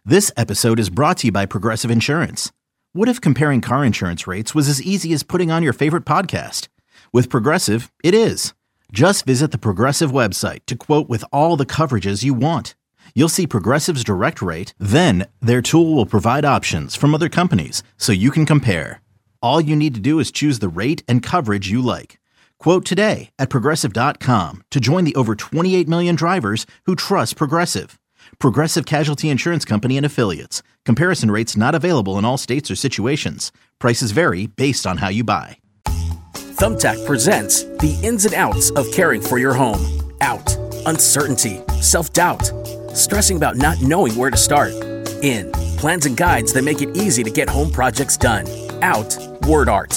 This episode is brought to you by Progressive Insurance. What if comparing car insurance rates was as easy as putting on your favorite podcast? With Progressive, it is. Just visit the Progressive website to quote with all the coverages you want. You'll see Progressive's direct rate, then their tool will provide options from other companies so you can compare. All you need to do is choose the rate and coverage you like. Quote today at Progressive.com to join the over 28 million drivers who trust Progressive. Progressive Casualty Insurance Company and Affiliates. Comparison rates not available in all states or situations. Prices vary based on how you buy. Thumbtack presents the ins and outs of caring for your home. Out, uncertainty, self-doubt, stressing about not knowing where to start. In, plans and guides that make it easy to get home projects done. Out, word art.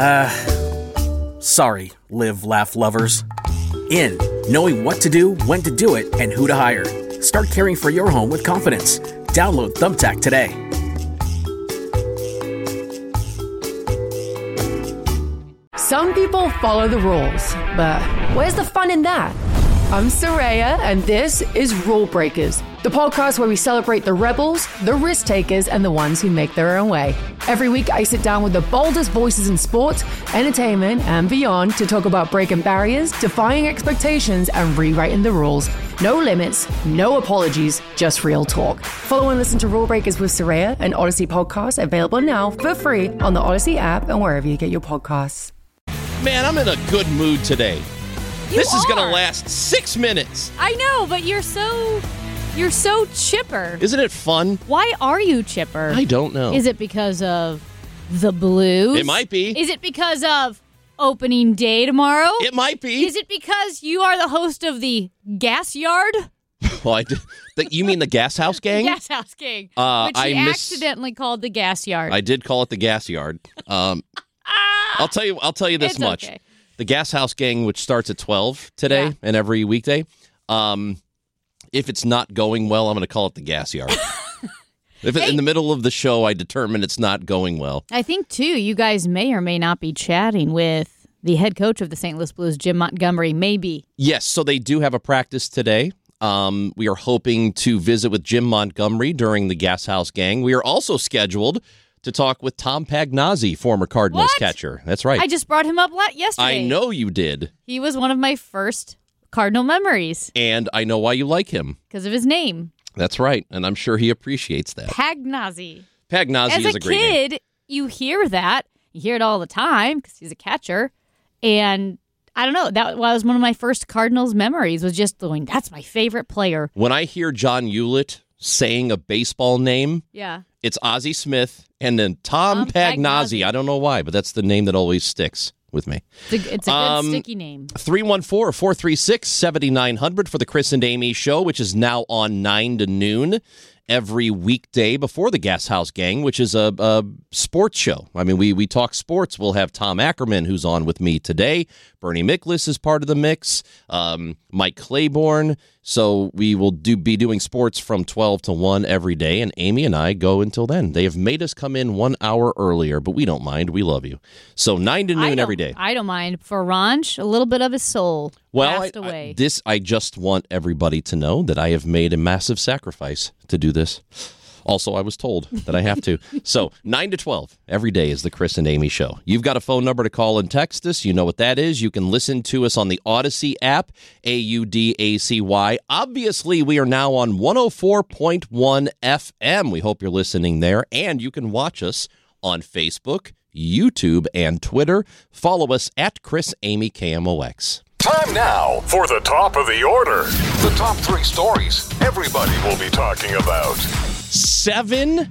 Sorry, live, laugh lovers. In, knowing what to do, when to do it, and who to hire. Start caring for your home with confidence. Download Thumbtack today. Some people follow the rules, but where's the fun in that? I'm Soraya, and this is Rule Breakers, the podcast where we celebrate the rebels, the risk takers, and the ones who make their own way. Every week, I sit down with the boldest voices in sports, entertainment, and beyond to talk about breaking barriers, defying expectations, and rewriting the rules. No limits, no apologies, just real talk. Follow and listen to Rule Breakers with Soraya, an Odyssey podcast available now for free on the Odyssey app and wherever you get your podcasts. Man, I'm in a good mood today. This is going to last 6 minutes. I know, but you're so chipper. Isn't it fun? Why are you chipper? I don't know. Is it because of the Blues? It might be. Is it because of opening day tomorrow? It might be. Is it because you are the host of the Gas Yard? Well, you mean the Gas House Gang? Gas House Gang, which he accidentally called the Gas Yard. I did call it the Gas Yard. I'll tell you this much. Okay. The Gas House Gang, which starts at 12 today and every weekday, if it's not going well, I'm going to call it the Gas Yard. If in the middle of the show I determine it's not going well. I think, too, you guys may or may not be chatting with the head coach of the St. Louis Blues, Jim Montgomery, maybe. Yes, so they do have a practice today. We are hoping to visit with Jim Montgomery during the Gas House Gang. We are also scheduled to talk with Tom Pagnozzi, former Cardinals catcher. That's right. I just brought him up yesterday. I know you did. He was one of my first Cardinal memories. And I know why you like him. Because of his name. That's right. And I'm sure he appreciates that. Pagnozzi. Pagnozzi is a great name. As a kid, you hear that. You hear it all the time because he's a catcher. And I don't know. That was one of my first Cardinals memories, was just going, that's my favorite player. When I hear John Hewlett saying a baseball name, it's Ozzie Smith and then Tom Pagnozzi. I don't know why, but that's the name that always sticks with me. It's a good sticky name. 314-436-7900 for the Chris and Amy Show, which is now on 9 to noon every weekday before the Gas House Gang, which is a sports show. I mean, we talk sports. We'll have Tom Ackerman, who's on with me today. Bernie Miklas is part of the mix. Mike Claiborne. So we will be doing sports from 12 to 1 every day, and Amy and I go until then. They have made us come in 1 hour earlier, but we don't mind. We love you. So 9 to noon every day. I don't mind. For Ranch, a little bit of his soul passed away. I just want everybody to know that I have made a massive sacrifice to do this. Also, I was told that I have to. So 9 to 12 every day is the Chris and Amy Show. You've got a phone number to call and text us. You know what that is. You can listen to us on the Odyssey app, AUDACY. Obviously, we are now on 104.1 FM. We hope you're listening there. And you can watch us on Facebook, YouTube, and Twitter. Follow us at Chris Amy KMOX. Time now for the top of the order. The top 3 stories everybody will be talking about. 7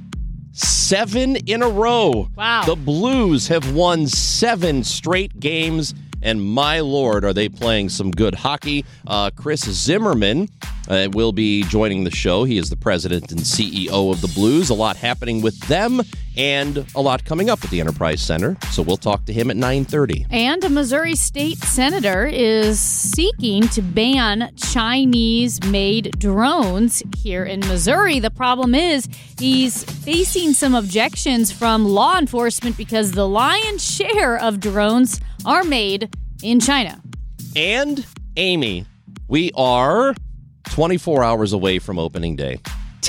in a row. Wow. The Blues have won 7 straight games, and my Lord, are they playing some good hockey. Chris Zimmerman will be joining the show. He is the president and CEO of the Blues. A lot happening with them and a lot coming up at the Enterprise Center. So we'll talk to him at 9:30. And a Missouri state senator is seeking to ban Chinese-made drones here in Missouri. The problem is he's facing some objections from law enforcement because the lion's share of drones are made in China. And, Amy, we are 24 hours away from opening day.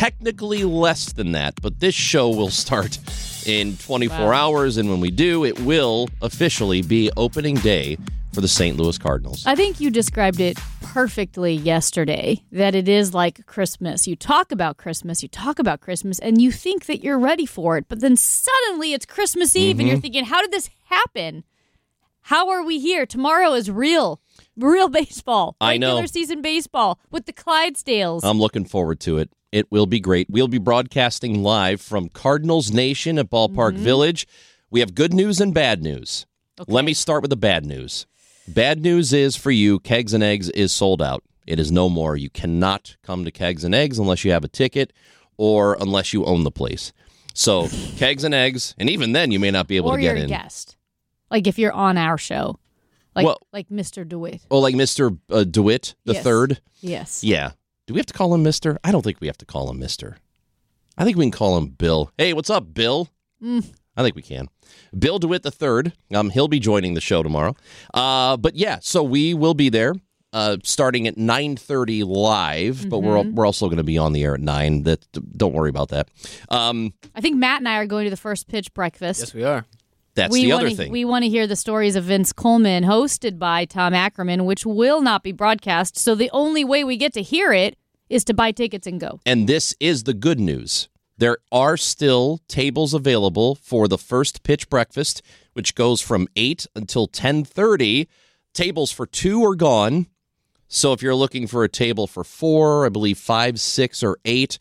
technically less than that, but this show will start in 24 hours, and when we do, it will officially be opening day for the St. Louis Cardinals. I think you described it perfectly yesterday, that it is like Christmas. You talk about Christmas, and you think that you're ready for it, but then suddenly it's Christmas Eve, and you're thinking, how did this happen? How are we here? Tomorrow is real baseball. I know. Regular season baseball with the Clydesdales. I'm looking forward to it. It will be great. We'll be broadcasting live from Cardinals Nation at Ballpark Village. We have good news and bad news. Okay. Let me start with the bad news. Bad news is for you, Kegs and Eggs is sold out. It is no more. You cannot come to Kegs and Eggs unless you have a ticket or unless you own the place. So Kegs and Eggs, and even then you may not be able to get in. Or you're a guest. Like if you're on our show. Like Mr. DeWitt. Oh, like Mr. DeWitt the third? Yes. Yeah. Do we have to call him Mr.? I don't think we have to call him Mr. I think we can call him Bill. Hey, what's up, Bill? I think we can. Bill DeWitt the third. He'll be joining the show tomorrow. But yeah, so we will be there starting at 9:30 live, but we're also going to be on the air at 9. Don't worry about that. I think Matt and I are going to the first pitch breakfast. Yes, we are. That's the other thing. We want to hear the stories of Vince Coleman, hosted by Tom Ackerman, which will not be broadcast. So the only way we get to hear it is to buy tickets and go. And this is the good news. There are still tables available for the first pitch breakfast, which goes from 8 until 10:30. Tables for 2 are gone. So if you're looking for a table for 4, I believe 5, 6, or 8,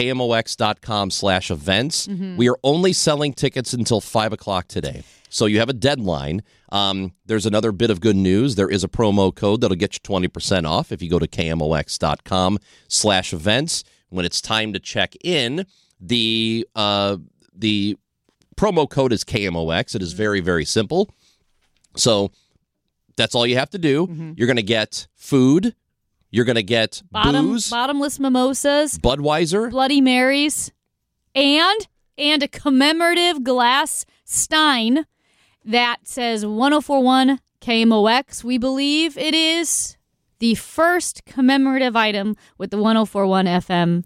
KMOX.com/events. We are only selling tickets until 5 o'clock today. So you have a deadline. There's another bit of good news. There is a promo code that'll get you 20% off if you go to KMOX.com/events. When it's time to check in, the promo code is KMOX. It is very, very simple. So that's all you have to do. You're going to get food. You're going to get booze. Bottomless mimosas. Budweiser. Bloody Marys. And a commemorative glass stein that says 1041 KMOX. We believe it is the first commemorative item with the 1041 FM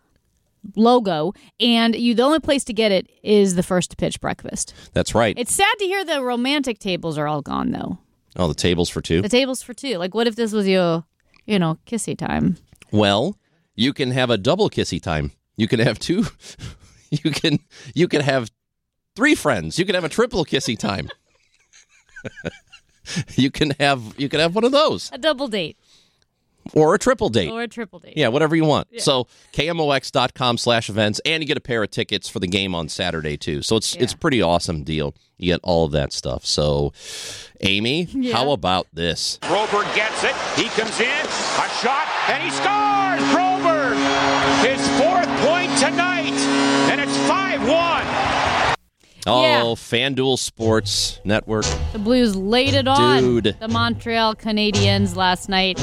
logo, and the only place to get it is the first pitch breakfast. That's right. It's sad to hear the romantic tables are all gone, though. Oh, the tables for 2? The tables for 2. Like, what if this was your, kissy time? Well, you can have a double kissy time. You can have 2. You can have 3 friends. You can have a triple kissy time. You can have one of those. A double date. Or a triple date. Yeah, whatever you want. Yeah. So KMOX.com/events, and you get a pair of tickets for the game on Saturday, too. So it's a pretty awesome deal. You get all of that stuff. So, Amy, how about this? Broberg gets it. He comes in. A shot, and he scores! Broberg! His 4th point tonight, and it's 5-1. Oh, FanDuel Sports Network. The Blues laid it on the Montreal Canadiens last night.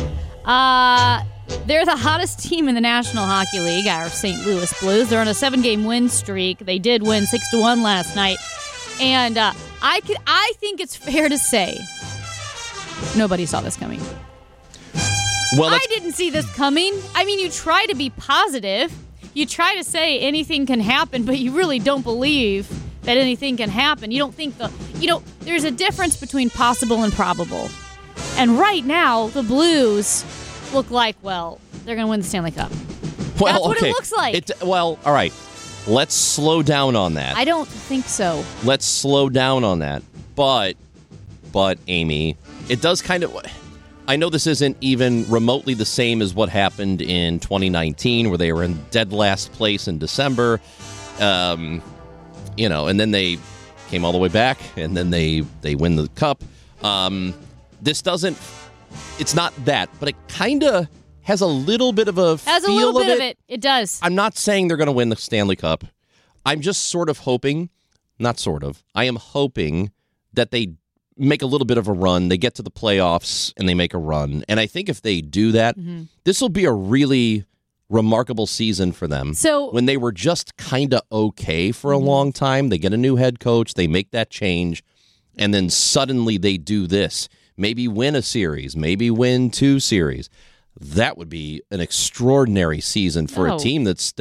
They're the hottest team in the National Hockey League, our St. Louis Blues. They're on a 7-game win streak. They did win 6-1 last night. And I think it's fair to say nobody saw this coming. Well, I didn't see this coming. I mean, you try to be positive. You try to say anything can happen, but you really don't believe that anything can happen. You don't think there's a difference between possible and probable. And right now, the Blues look like, they're going to win the Stanley Cup. Well, that's what it looks like. All right. Let's slow down on that. I don't think so. Let's slow down on that. But Amy, it does kind of... I know this isn't even remotely the same as what happened in 2019, where they were in dead last place in December. And then they came all the way back, and then they win the Cup. This doesn't... It's not that, but it kind of has a little bit of a feel of it. Has a little bit of it. It does. I'm not saying they're going to win the Stanley Cup. I'm just sort of hoping, not sort of, I am hoping that they make a little bit of a run. They get to the playoffs and they make a run. And I think if they do that, this will be a really remarkable season for them. So when they were just kind of okay for a long time, they get a new head coach, they make that change, and then suddenly they do this. Maybe win a series, maybe win 2 series. That would be an extraordinary season for a team that's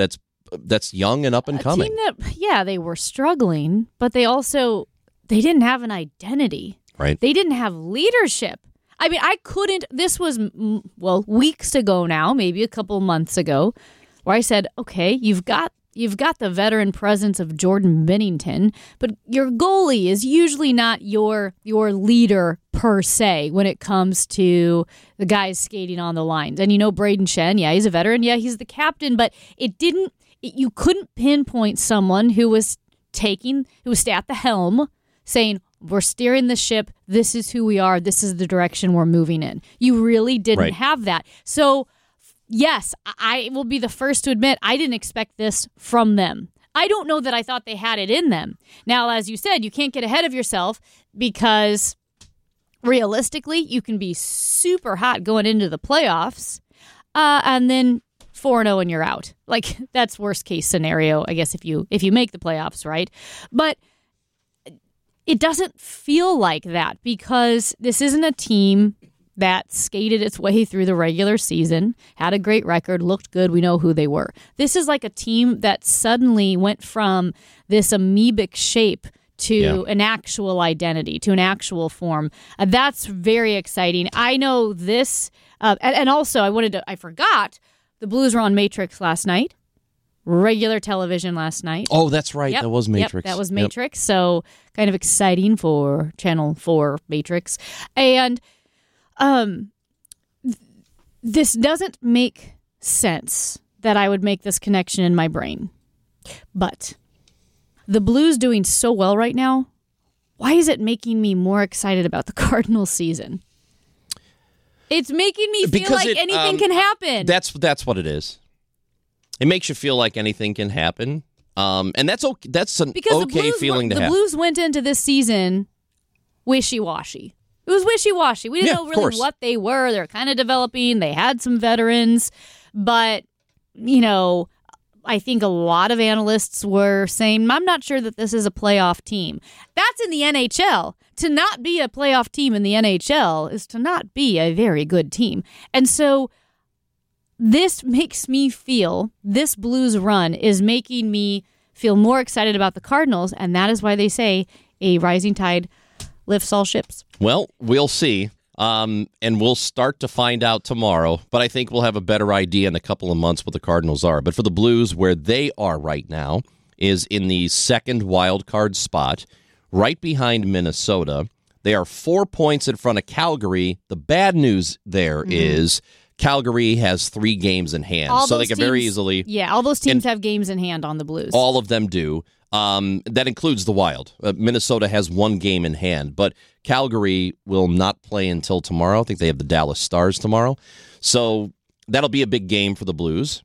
that's young and up and coming. They were struggling, but they didn't have an identity. Right. They didn't have leadership. I mean, this was, weeks ago now, maybe a couple months ago, where I said, okay, you've got the veteran presence of Jordan Binnington, but your goalie is usually not your leader per se when it comes to the guys skating on the lines. And Braden Shen, he's a veteran, he's the captain, but you couldn't pinpoint someone who was at the helm saying, we're steering the ship, this is who we are, this is the direction we're moving in. You really didn't have that. So yes, I will be the first to admit I didn't expect this from them. I don't know that I thought they had it in them. Now, as you said, you can't get ahead of yourself because realistically, you can be super hot going into the playoffs and then 4-0 and you're out. Like, that's worst case scenario, I guess, if you make the playoffs, right? But it doesn't feel like that because this isn't a team that skated its way through the regular season, had a great record, looked good, we know who they were. This is like a team that suddenly went from this amoebic shape to an actual identity, to an actual form. That's very exciting. I know this, and also I forgot, the Blues were on Matrix last night. Regular television last night. Oh, that's right. That was Matrix. That was Matrix. Yep. So kind of exciting for Channel 4 Matrix. And this doesn't make sense that I would make this connection in my brain. But the Blues doing so well right now, why is it making me more excited about the Cardinals season? It's making me feel like anything can happen. That's what it is. It makes you feel like anything can happen, and that's okay. That's an okay feeling to have. The Blues went into this season wishy-washy. It was wishy-washy. We didn't know really what they were. They were kind of developing. They had some veterans, but I think a lot of analysts were saying, "I'm not sure that this is a playoff team." That's in the NHL. To not be a playoff team in the NHL is to not be a very good team, and so. This makes me feel, this Blues run is making me feel more excited about the Cardinals, and that is why they say a rising tide lifts all ships. Well, we'll see, and we'll start to find out tomorrow, but I think we'll have a better idea in a couple of months what the Cardinals are. But for the Blues, where they are right now is in the second wild card spot, right behind Minnesota. They are 4 points in front of Calgary. The bad news there is Calgary has 3 games in hand, so they can very easily... Yeah, all those teams have games in hand on the Blues. All of them do. That includes the Wild. Minnesota has 1 game in hand, but Calgary will not play until tomorrow. I think they have the Dallas Stars tomorrow. So that'll be a big game for the Blues.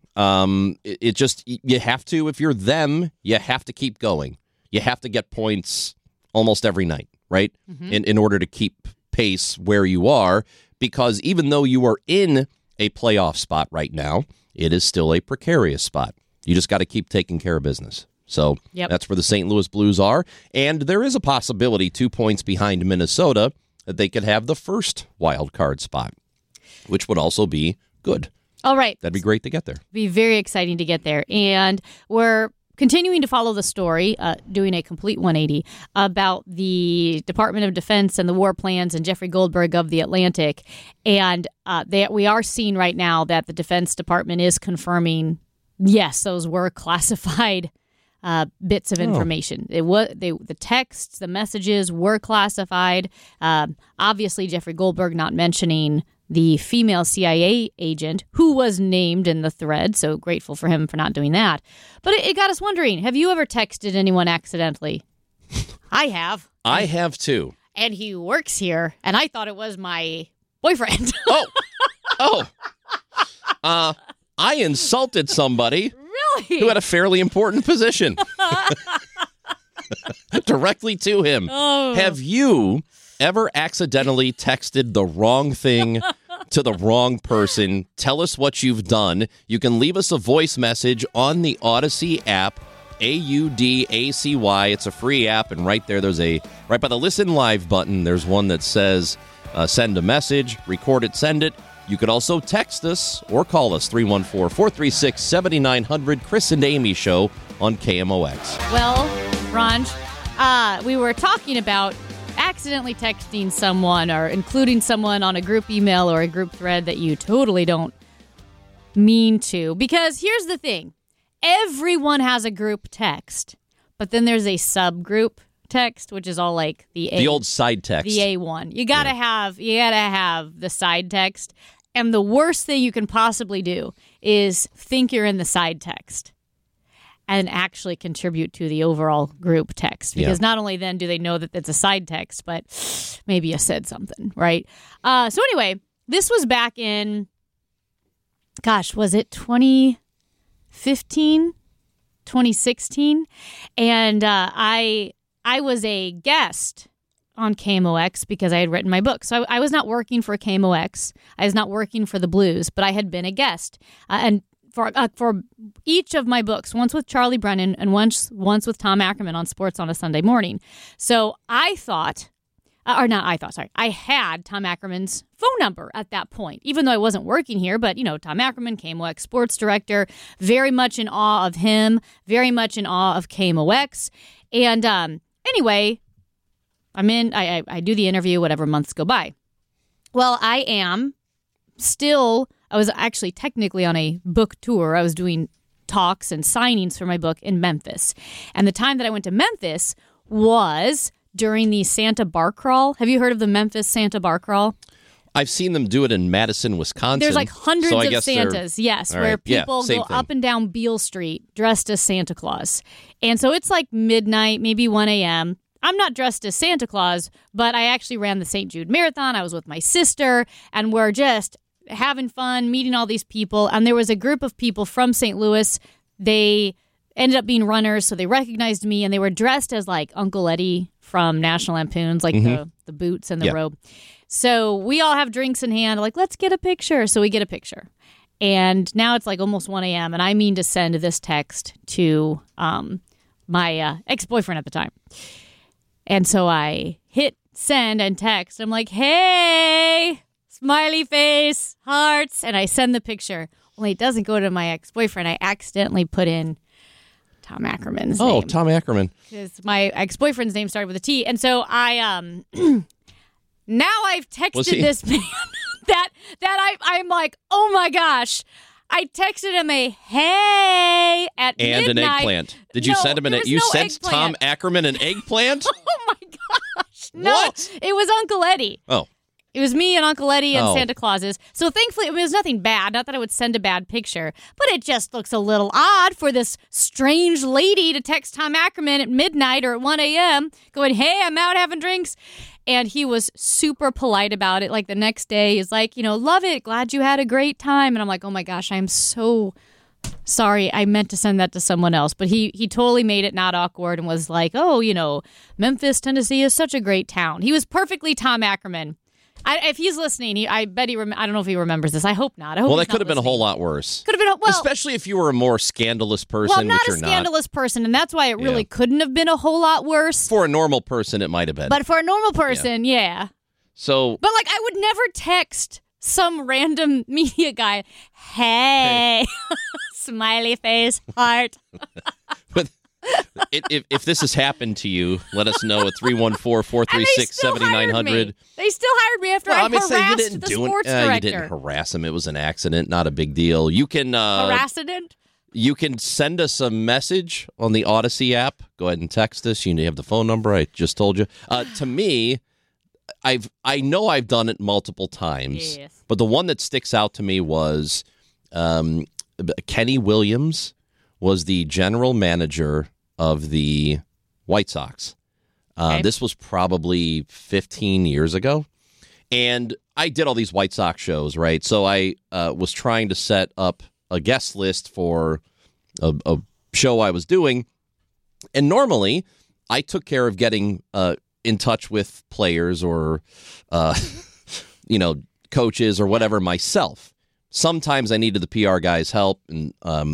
You have to, if you're them, you have to keep going. You have to get points almost every night, right? In order to keep pace where you are, because even though you are in a playoff spot right now, it is still a precarious spot. You just got to keep taking care of business. So that's where the St. Louis Blues are. And there is a possibility 2 points behind Minnesota that they could have the first wild card spot, which would also be good. All right. That'd be great to get there. Be very exciting to get there. And we're continuing to follow the story, doing a complete 180 about the Department of Defense and the war plans and Jeffrey Goldberg of The Atlantic. And we are seeing right now that the Defense Department is confirming, yes, those were classified bits of information. The texts, the messages were classified. Obviously, Jeffrey Goldberg not mentioning the female CIA agent who was named in the thread, so grateful for him for not doing that. But it got us wondering, have you ever texted anyone accidentally? I have. I have too. And he works here, and I thought it was my boyfriend. I insulted somebody really? Who had a fairly important position directly to him. Have you ever accidentally texted the wrong thing to the wrong person? Tell us what you've done. You can leave us a voice message on the Odyssey app, AUDACY. It's a free app, and right there, right by the Listen Live button, there's one that says send a message, record it, send it. You could also text us or call us 314-436-7900, Chris and Amy Show on KMOX. Well, Ranj, we were talking about accidentally texting someone or including someone on a group email or a group thread that you totally don't mean to. Because here's the thing. Everyone has a group text, but then there's a subgroup text, which is all like the old side text. The A1. You gotta have the side text. And the worst thing you can possibly do is think you're in the side text and actually contribute to the overall group text. Because not only then do they know that it's a side text, but maybe you said something, right? So anyway, this was back in, was it 2015, 2016? And I was a guest on KMOX because I had written my book. So I was not working for KMOX. I was not working for the Blues, but I had been a guest. And for each of my books, once with Charlie Brennan and once with Tom Ackerman on Sports on a Sunday Morning. So I had Tom Ackerman's phone number at that point, even though I wasn't working here. But, Tom Ackerman, KMOX sports director, very much in awe of him, very much in awe of KMOX. And anyway, I do the interview, whatever, months go by. Well, I was actually technically on a book tour. I was doing talks and signings for my book in Memphis. And the time that I went to Memphis was during the Santa Bar Crawl. Have you heard of the Memphis Santa Bar Crawl? I've seen them do it in Madison, Wisconsin. There's like hundreds of Santas, where people go up and down Beale Street dressed as Santa Claus. And so it's like midnight, maybe 1 a.m., I'm not dressed as Santa Claus, but I actually ran the St. Jude Marathon. I was with my sister, and we're just having fun, meeting all these people. And there was a group of people from St. Louis. They ended up being runners, so they recognized me, and they were dressed as like Uncle Eddie from National Lampoons, like the boots and the robe. So we all have drinks in hand, like, let's get a picture. So we get a picture. And now it's like almost 1 a.m., and I mean to send this text to my ex-boyfriend at the time. And so I hit send and text. I'm like, hey, smiley face, hearts. And I send the picture. Only it doesn't go to my ex-boyfriend. I accidentally put in Tom Ackerman's name. Oh, Tom Ackerman. Because my ex-boyfriend's name started with a T. And so I, now I've texted this man that I'm like, oh my gosh. I texted him a hey at midnight. And an eggplant. Did you send him you sent Tom Ackerman an eggplant? Oh my gosh. No. What? It was Uncle Eddie. Oh. It was me and Uncle Eddie and Santa Clauses. So thankfully, it was nothing bad. Not that I would send a bad picture, but it just looks a little odd for this strange lady to text Tom Ackerman at midnight or at 1 a.m. going, hey, I'm out having drinks. And he was super polite about it. Like the next day, he's like, love it. Glad you had a great time. And I'm like, oh my gosh, I'm so sorry. I meant to send that to someone else. But he totally made it not awkward and was like, oh, Memphis, Tennessee is such a great town. He was perfectly Tom Ackerman. If he's listening, I bet I don't know if he remembers this. I hope not. Well, that could have been a whole lot worse. Could have been, especially if you were a more scandalous person. Well, I'm not a scandalous person, and that's why it really couldn't have been a whole lot worse. For a normal person, it might have been. But for a normal person, yeah. So, but like, I would never text some random media guy, hey. Smiley face, heart. But if this has happened to you, let us know at 314-436-7900. They still hired me after I harassed the sports director. You didn't harass him. It was an accident, not a big deal. You can harassment? You can send us a message on the Odyssey app. Go ahead and text us. You have the phone number. I just told you. To me, I know I've done it multiple times, but the one that sticks out to me was Kenny Williams was the general manager of the White Sox. This was probably 15 years ago. And I did all these White Sox shows, right? So I was trying to set up a guest list for a show I was doing. And normally, I took care of getting in touch with players or, coaches or whatever myself. Sometimes I needed the PR guy's help. And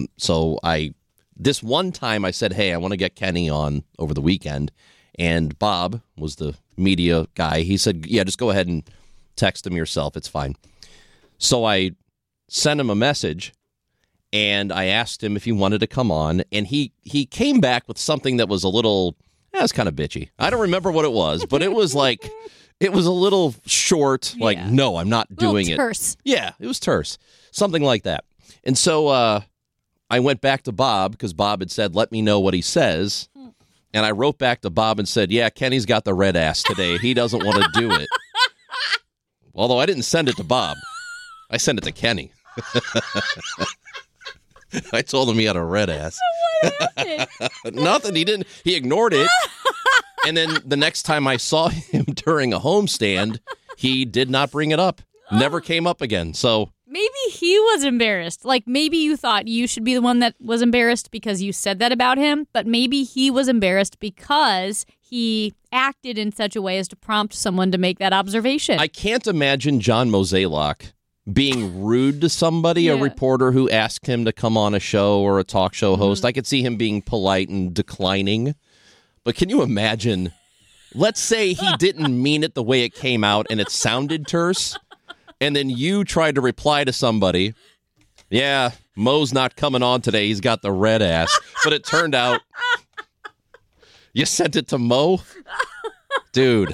this one time I said, hey, I want to get Kenny on over the weekend. And Bob was the media guy. He said, yeah, just go ahead and text him yourself. It's fine. So I sent him a message, and I asked him if he wanted to come on, and he came back with something that was a little, it was kind of bitchy. I don't remember what it was, but it was like, it was a little short, like, no, I'm not doing it. Terse. Yeah, it was terse. Something like that. And so I went back to Bob, because Bob had said, let me know what he says. And I wrote back to Bob and said, yeah, Kenny's got the red ass today. He doesn't want to do it. Although I didn't send it to Bob. I sent it to Kenny. I told him he had a red ass. What happened? Nothing. He didn't. He ignored it. And then the next time I saw him during a homestand, he did not bring it up. Never came up again. So maybe he was embarrassed. Like, maybe you thought you should be the one that was embarrassed because you said that about him, but maybe he was embarrassed because he acted in such a way as to prompt someone to make that observation. I can't imagine John Mozeliak being rude to somebody, a reporter who asked him to come on a show or a talk show host. I could see him being polite and declining. But can you imagine, let's say he didn't mean it the way it came out and it sounded terse, and then you tried to reply to somebody, yeah, Mo's not coming on today, he's got the red ass. But it turned out you sent it to Mo? Dude.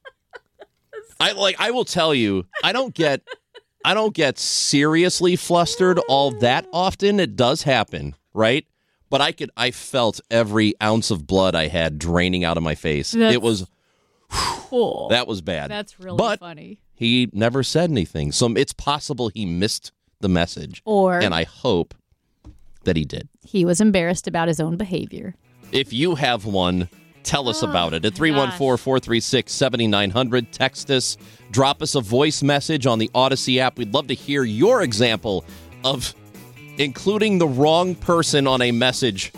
I will tell you, I don't get seriously flustered all that often. It does happen, right? But I felt every ounce of blood I had draining out of my face. It was, cool. That was bad. That's really funny. He never said anything. So it's possible he missed the message. And I hope that he did. He was embarrassed about his own behavior. If you have one, tell us about it at 314-436-7900. Text us, drop us a voice message on the Odyssey app. We'd love to hear your example of including the wrong person on a message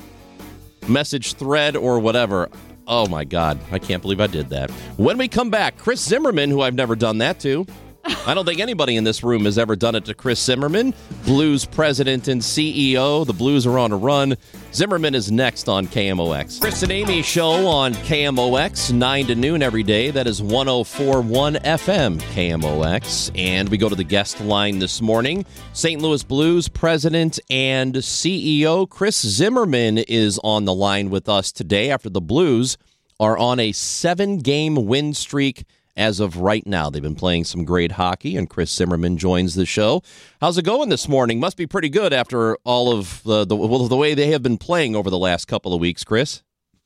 thread or whatever. Oh, my God. I can't believe I did that. When we come back, Chris Zimmerman, who I've never done that to. I don't think anybody in this room has ever done it to Chris Zimmerman, Blues president and CEO. The Blues are on a run. Zimmerman is next on KMOX. Chris and Amy show on KMOX, 9 to noon every day. That is 104.1 FM KMOX. And we go to the guest line this morning. St. Louis Blues president and CEO Chris Zimmerman is on the line with us today after the Blues are on a 7-game win streak. As of right now, they've been playing some great hockey, and Chris Zimmerman joins the show. How's it going this morning? Must be pretty good after all of the way they have been playing over the last couple of weeks, Chris.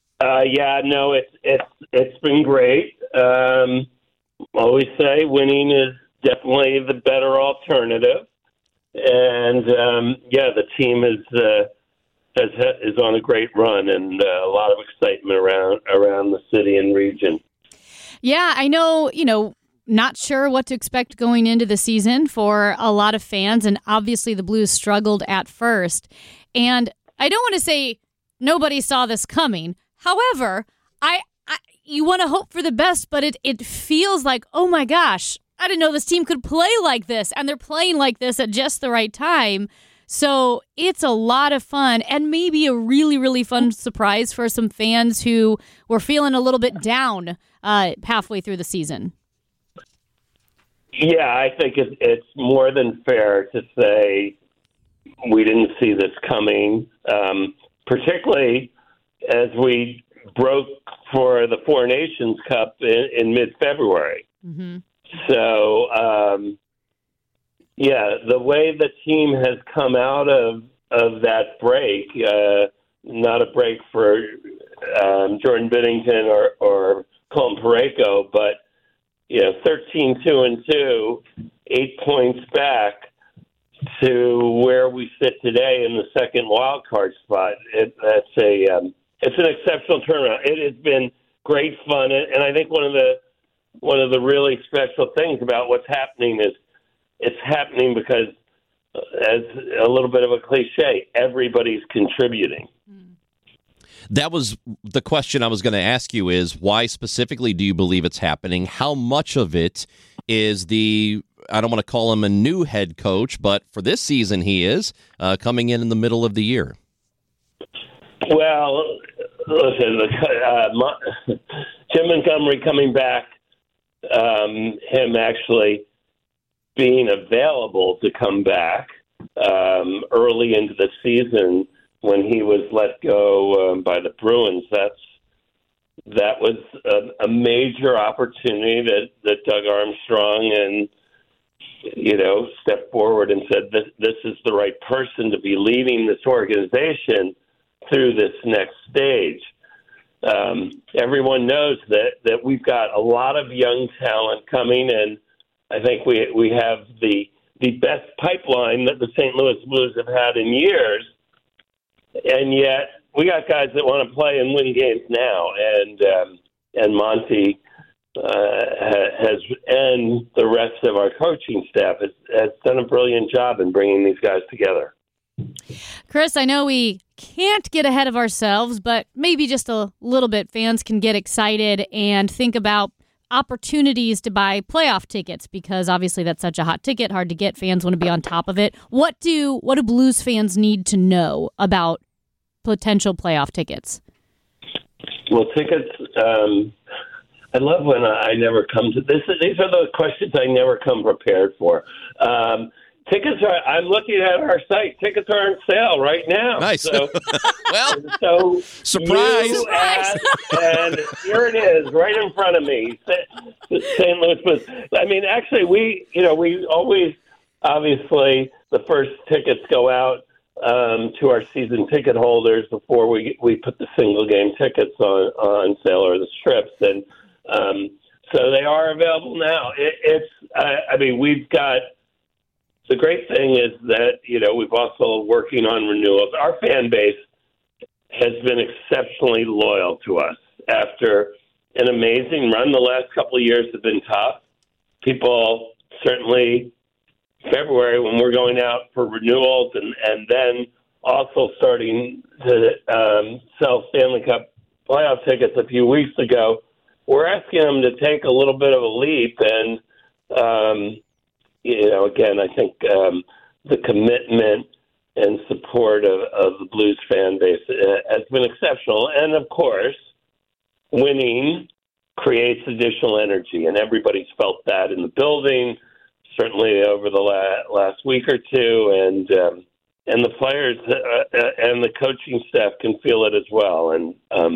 It's been great. Always say winning is definitely the better alternative, and the team is on a great run, and a lot of excitement around the city and region. Yeah, I know, not sure what to expect going into the season for a lot of fans, and obviously the Blues struggled at first. And I don't want to say nobody saw this coming. However, you want to hope for the best, but it feels like, oh my gosh, I didn't know this team could play like this, and they're playing like this at just the right time. So it's a lot of fun and maybe a really, really fun surprise for some fans who were feeling a little bit down halfway through the season. Yeah, I think it's more than fair to say we didn't see this coming, particularly as we broke for the Four Nations Cup in mid-February. Mm-hmm. So, the way the team has come out of that break, not a break for Jordan Binnington or Colin Parayko, but 13-2-2, 8 points back to where we sit today in the second wild card spot. It's an exceptional turnaround. It has been great fun, and I think one of the really special things about what's happening is it's happening because, as a little bit of a cliche, everybody's contributing. That was the question I was going to ask you is, why specifically do you believe it's happening? How much of it is I don't want to call him a new head coach, but for this season he is, coming in the middle of the year? Well, listen, Jim Montgomery coming back, him actually being available to come back early into the season when he was let go by the Bruins. That was a major opportunity that Doug Armstrong and stepped forward and said this is the right person to be leading this organization through this next stage. Everyone knows that we've got a lot of young talent coming, and I think we have the best pipeline that the St. Louis Blues have had in years, and yet we got guys that want to play and win games now, and Monty has, and the rest of our coaching staff has done a brilliant job in bringing these guys together. Chris, I know we can't get ahead of ourselves, but maybe just a little bit fans can get excited and think about opportunities to buy playoff tickets, because obviously that's such a hot ticket, hard to get. Fans want to be on top of it. What do Blues fans need to know about potential playoff tickets? Well, tickets, I love when I never come to this. These are those questions I never come prepared for. Tickets are, I'm looking at our site. Tickets are on sale right now. Nice. So, well, surprise. Asked, and here it is right in front of me. St. Louis Blues. I mean, actually, we always, obviously, the first tickets go out to our season ticket holders before we put the single game tickets on sale, or the strips. And so they are available now. We've got, the great thing is that, we've also working on renewals. Our fan base has been exceptionally loyal to us after an amazing run. The last couple of years have been tough. People, certainly February, when we're going out for renewals and then also starting to sell Stanley Cup playoff tickets a few weeks ago, we're asking them to take a little bit of a leap. And, again, I think the commitment and support of the Blues fan base has been exceptional. And, of course, winning creates additional energy, and everybody's felt that in the building, certainly over the last week or two, and the players and the coaching staff can feel it as well. And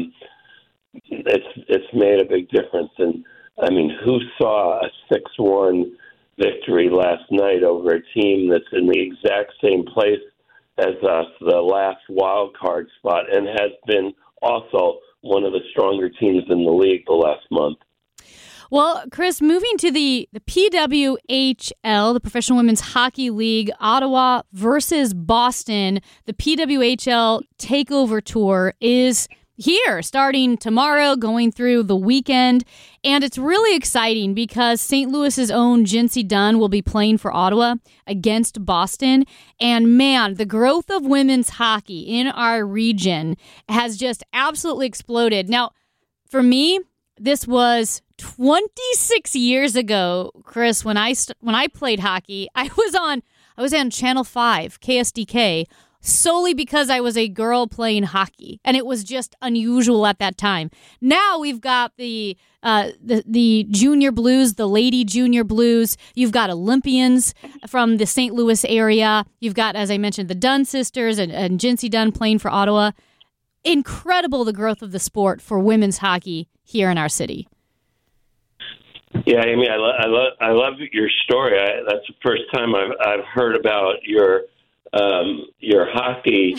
it's made a big difference. And, I mean, who saw a 6-1 victory last night over a team that's in the exact same place as us, the last wild card spot, and has been also one of the stronger teams in the league the last month. Well, Chris, moving to the PWHL, the Professional Women's Hockey League, Ottawa versus Boston, the PWHL Takeover Tour is here, starting tomorrow, going through the weekend. And it's really exciting because St. Louis's own Jinsey Dunn will be playing for Ottawa against Boston. And man, the growth of women's hockey in our region has just absolutely exploded. Now, for me, this was 26 years ago, Chris, when I played hockey. I was on Channel 5, KSDK, solely because I was a girl playing hockey, and it was just unusual at that time. Now we've got the junior blues, the lady junior blues. You've got Olympians from the St. Louis area. You've got, as I mentioned, the Dunn sisters and Jinsey Dunn playing for Ottawa. Incredible, the growth of the sport for women's hockey here in our city. Yeah, Amy, I love your story. That's the first time I've heard about your hockey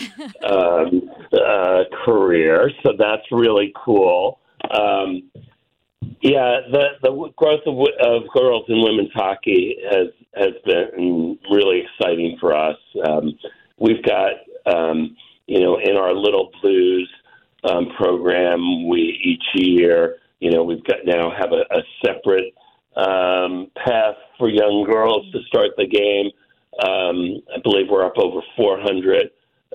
career, so that's really cool. The growth of girls and women's hockey has been really exciting for us. We've got in our Little Blues program, we each year we've got now have a separate path for young girls to start the game. I believe we're up over 400,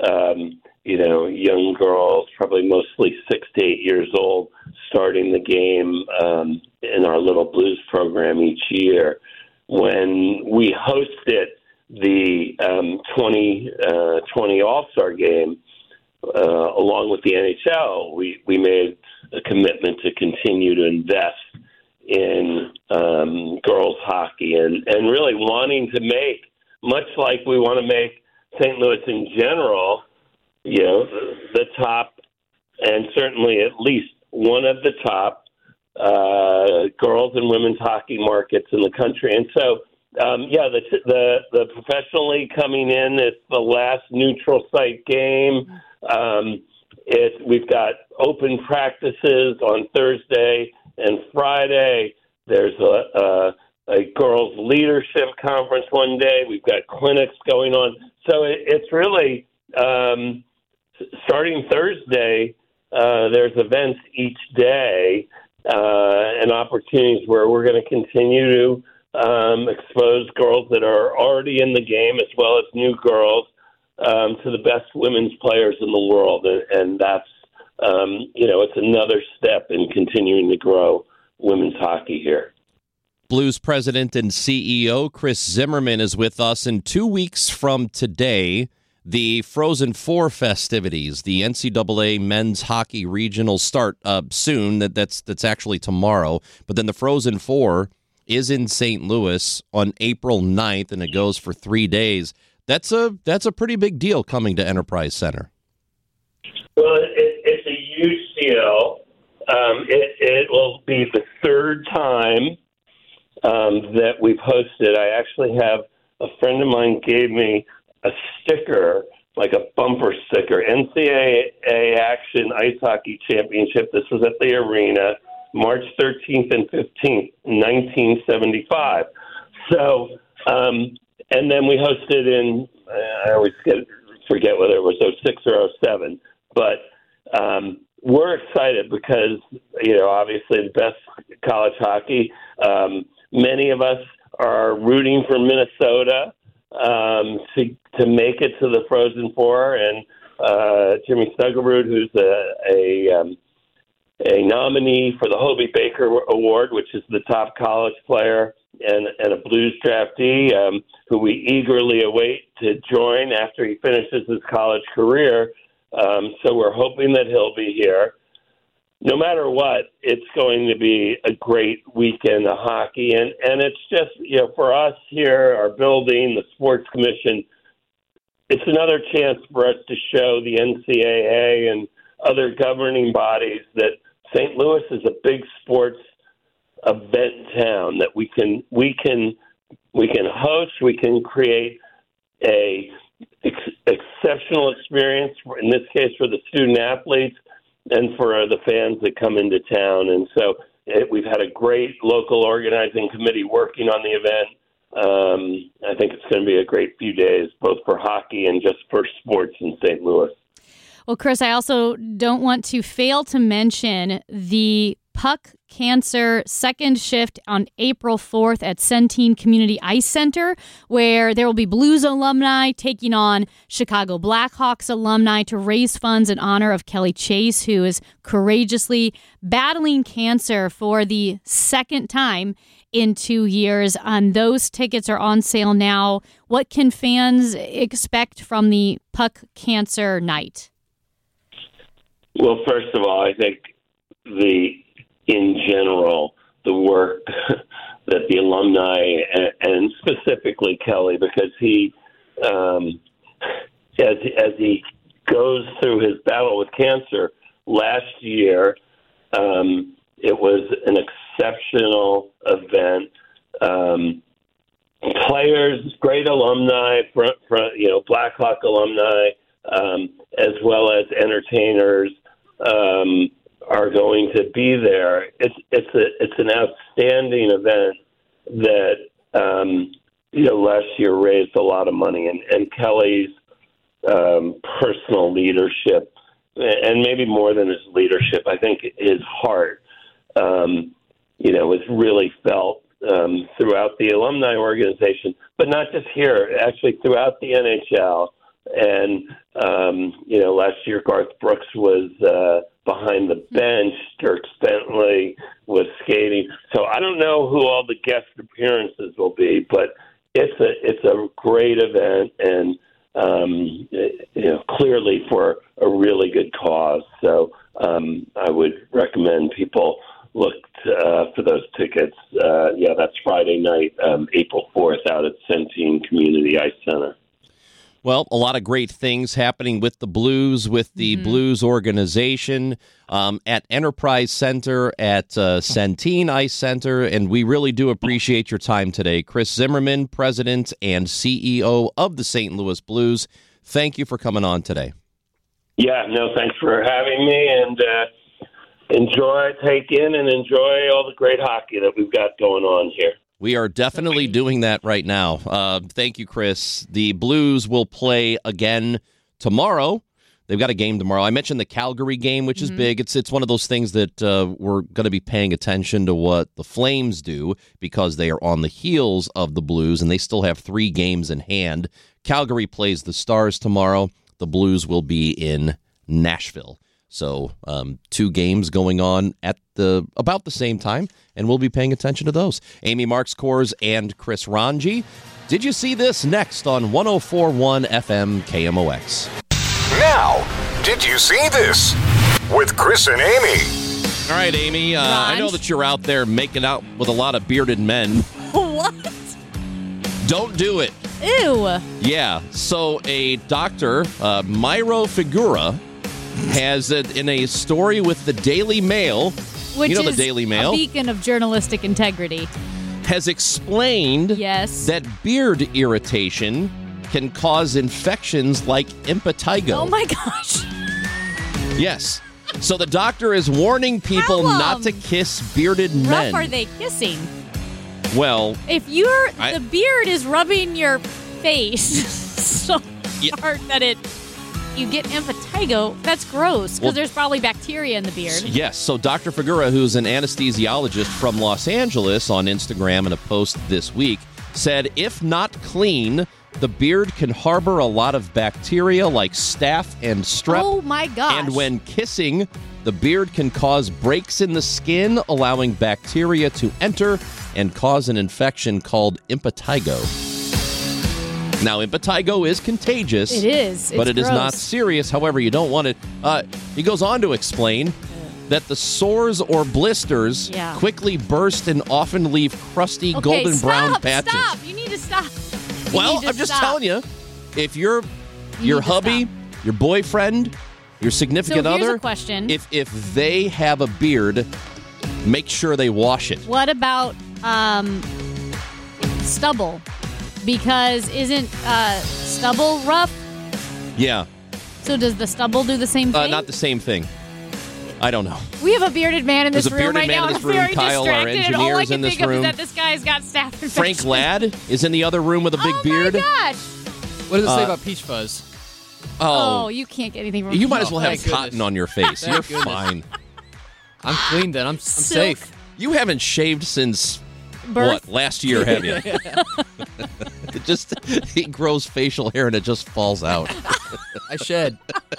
young girls, probably mostly 6 to 8 years old, starting the game in our Little Blues program each year. When we hosted the 2020 All-Star game, along with the NHL, we made a commitment to continue to invest in girls hockey, and really wanting to make, much like we want to make St. Louis in general, the top, and certainly at least one of the top girls and women's hockey markets in the country. And so, the professional league coming in, it's the last neutral site game. We've got open practices on Thursday and Friday. There's a girls' leadership conference one day. We've got clinics going on. So it's really, starting Thursday, there's events each day and opportunities where we're going to continue to expose girls that are already in the game as well as new girls to the best women's players in the world. And that's, it's another step in continuing to grow women's hockey here. Blues president and CEO Chris Zimmerman is with us. In 2 weeks from today, the Frozen Four festivities, the NCAA men's hockey regionals start soon. That's actually tomorrow. But then the Frozen Four is in St. Louis on April 9th, and it goes for 3 days. That's a pretty big deal coming to Enterprise Center. Well, it's a huge deal. It will be the third time that we've hosted. I actually have a friend of mine gave me a sticker, like a bumper sticker, NCAA Action Ice Hockey Championship. This was at the arena, March 13th and 15th, 1975. So, and then we hosted in, I always forget whether it was 06 or 07, but we're excited because, obviously the best college hockey. Many of us are rooting for Minnesota to make it to the Frozen Four, and Jimmy Snuggerud, who's a nominee for the Hobey Baker Award, which is the top college player and a Blues draftee, who we eagerly await to join after he finishes his college career. So we're hoping that he'll be here. No matter what, it's going to be a great weekend of hockey. And it's just, for us here, our building, the Sports Commission, it's another chance for us to show the NCAA and other governing bodies that St. Louis is a big sports event town that we can host, we can create a exceptional experience, in this case for the student athletes and for the fans that come into town. And so we've had a great local organizing committee working on the event. I think it's going to be a great few days, both for hockey and just for sports in St. Louis. Well, Chris, I also don't want to fail to mention the Puck Cancer second shift on April 4th at Centene Community Ice Center, where there will be Blues alumni taking on Chicago Blackhawks alumni to raise funds in honor of Kelly Chase, who is courageously battling cancer for the second time in 2 years. Those tickets are on sale now. What can fans expect from the Puck Cancer night? Well, first of all, I think in general, the work that the alumni and specifically Kelly, because he, as he goes through his battle with cancer last year, it was an exceptional event. Players, great alumni, Blackhawk alumni, as well as entertainers, are going to be there. It's an outstanding event that last year raised a lot of money, and Kelly's personal leadership, and maybe more than his leadership, I think his heart, was really felt throughout the alumni organization, but not just here, actually throughout the NHL. And, last year Garth Brooks was behind the bench. Dirk Bentley was skating. So I don't know who all the guest appearances will be, but it's a great event and, clearly for a really good cause. So I would recommend people look for those tickets. That's Friday night, April 4th, out at Centene Community Ice Center. Well, a lot of great things happening with the Blues, with the Blues organization at Enterprise Center, at Centene Ice Center, and we really do appreciate your time today. Chris Zimmerman, President and CEO of the St. Louis Blues, thank you for coming on today. Yeah, no, thanks for having me, and take in and enjoy all the great hockey that we've got going on here. We are definitely doing that right now. Thank you, Chris. The Blues will play again tomorrow. They've got a game tomorrow. I mentioned the Calgary game, which is big. It's one of those things that we're going to be paying attention to what the Flames do because they are on the heels of the Blues, and they still have 3 games in hand. Calgary plays the Stars tomorrow. The Blues will be in Nashville. So 2 games going on at about the same time, and we'll be paying attention to those. Amy Marks-Kors and Chris Ranji. Did you see this? Next on 104.1 FM KMOX. Now, did you see this? With Chris and Amy. All right, Amy, I know that you're out there making out with a lot of bearded men. What? Don't do it. Ew. Yeah, so a doctor, Myro Figura, has in a story with the Daily Mail, which you know is the Daily Mail, a beacon of journalistic integrity, has explained that beard irritation can cause infections like impetigo. Oh my gosh. Yes. So the doctor is warning people not to kiss bearded men. Rough are they kissing? Well, if the beard is rubbing your face so hard that you get impetigo, that's gross, because there's probably bacteria in the beard. Yes, so Dr. Figura, who's an anesthesiologist from Los Angeles, on Instagram in a post this week, said if not clean, the beard can harbor a lot of bacteria like staph and strep. Oh my gosh. And when kissing, the beard can cause breaks in the skin, allowing bacteria to enter and cause an infection called impetigo. Now, impetigo is contagious. It is. But it gross. is not serious. However, you don't want it. He goes on to explain that the sores or blisters quickly burst and often leave crusty golden brown patches. Stop! You need to stop. I'm just telling you, if your hubby, your boyfriend, your significant here's other, a question. if they have a beard, make sure they wash it. What about stubble? Because isn't stubble rough? Yeah. So does the stubble do the same thing? Not the same thing. I don't know. We have a bearded man in this room right now. There's a bearded man in this room. Kyle, our engineer, is in this room. All I can think of is that this guy's got staph infection. Frank Ladd is in the other room with a big beard. Oh my gosh. What does it say about Peach Fuzz? Oh, you can't get anything wrong. You might as well have cotton on your face. You're fine. I'm clean then. I'm safe. You haven't shaved since birth? Last year, have you? He grows facial hair and it just falls out. I shed.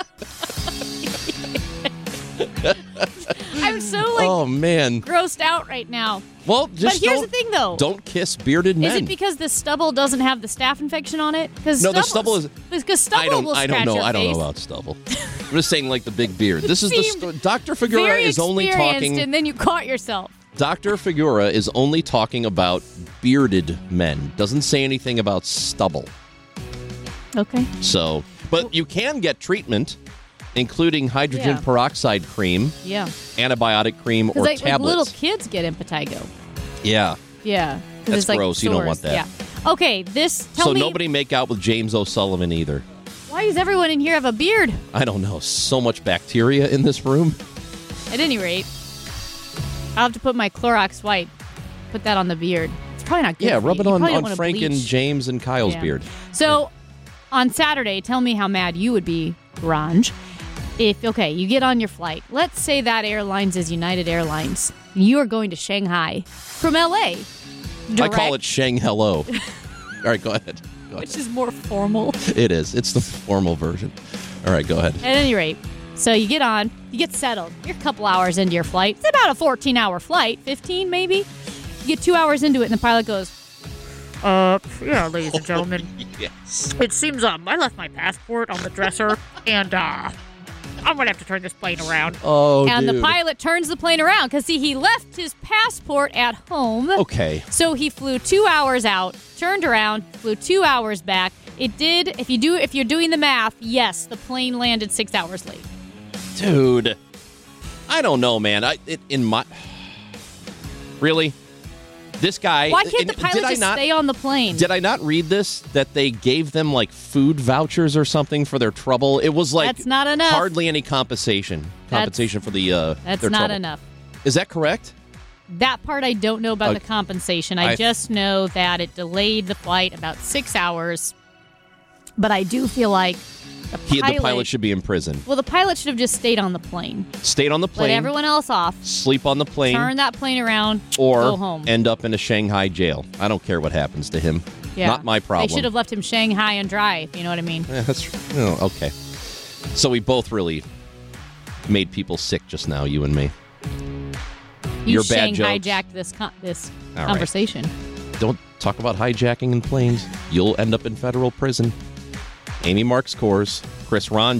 I'm so oh man, grossed out right now. Well, but here's the thing, though. Don't kiss bearded men. Is it because the stubble doesn't have the staph infection on it? No, the stubble is. Because stubble will scratch your face. I don't know about stubble. I'm just saying, like the big beard. This is the Dr. Figura is only talking, and then you caught yourself. Dr. Figura is only talking about bearded men. Doesn't say anything about stubble. Okay. So, but you can get treatment, including hydrogen peroxide cream, antibiotic cream, or tablets. Like little kids get impetigo. Yeah. Yeah. That's gross. You don't want that. Yeah. Okay, tell me. Nobody make out with James O'Sullivan either. Why does everyone in here have a beard? I don't know. So much bacteria in this room. At any rate, I'll have to put my Clorox wipe, put that on the beard. It's probably not good. Yeah, rub it on Frank bleach. and James and Kyle's beard. So, on Saturday, tell me how mad you would be, Ranj, if, you get on your flight. Let's say that airlines is United Airlines. You are going to Shanghai from L.A. Direct. I call it Shang Hello. All right, go ahead. Which is more formal. It is. It's the formal version. All right, go ahead. At any rate, so you get on, you get settled. You're a couple hours into your flight. It's about a 14-hour flight, 15 maybe. You get 2 hours into it, and the pilot goes, ladies and gentlemen. Yes. It seems I left my passport on the dresser, and I'm going to have to turn this plane around. Oh, and dude. the pilot turns the plane around because, see, he left his passport at home. Okay. So he flew 2 hours out, turned around, flew 2 hours back. It did, if you're doing the math, yes, the plane landed 6 hours late. Dude, I don't know, man. Really? This guy... Why can't the pilot just stay on the plane? Did I not read this? That they gave them, like, food vouchers or something for their trouble? It was, like... That's not enough. Hardly any compensation. Compensation for the That's their not trouble. enough. Is that correct? That part I don't know about the compensation. I just know that it delayed the flight about 6 hours. But I do feel like the pilot should be in prison. Well, the pilot should have just stayed on the plane. Stayed on the plane. Let everyone else off. Sleep on the plane. Turn that plane around. Or go home. End up in a Shanghai jail. I don't care what happens to him. Yeah. Not my problem. They should have left him Shanghai and dry, if you know what I mean. Yeah, that's okay. So we both really made people sick just now, you and me. You Your bad Shanghai jokes. jacked this All conversation. Right. Don't talk about hijacking in planes. You'll end up in federal prison. Amy Marks Kors, Chris Ron.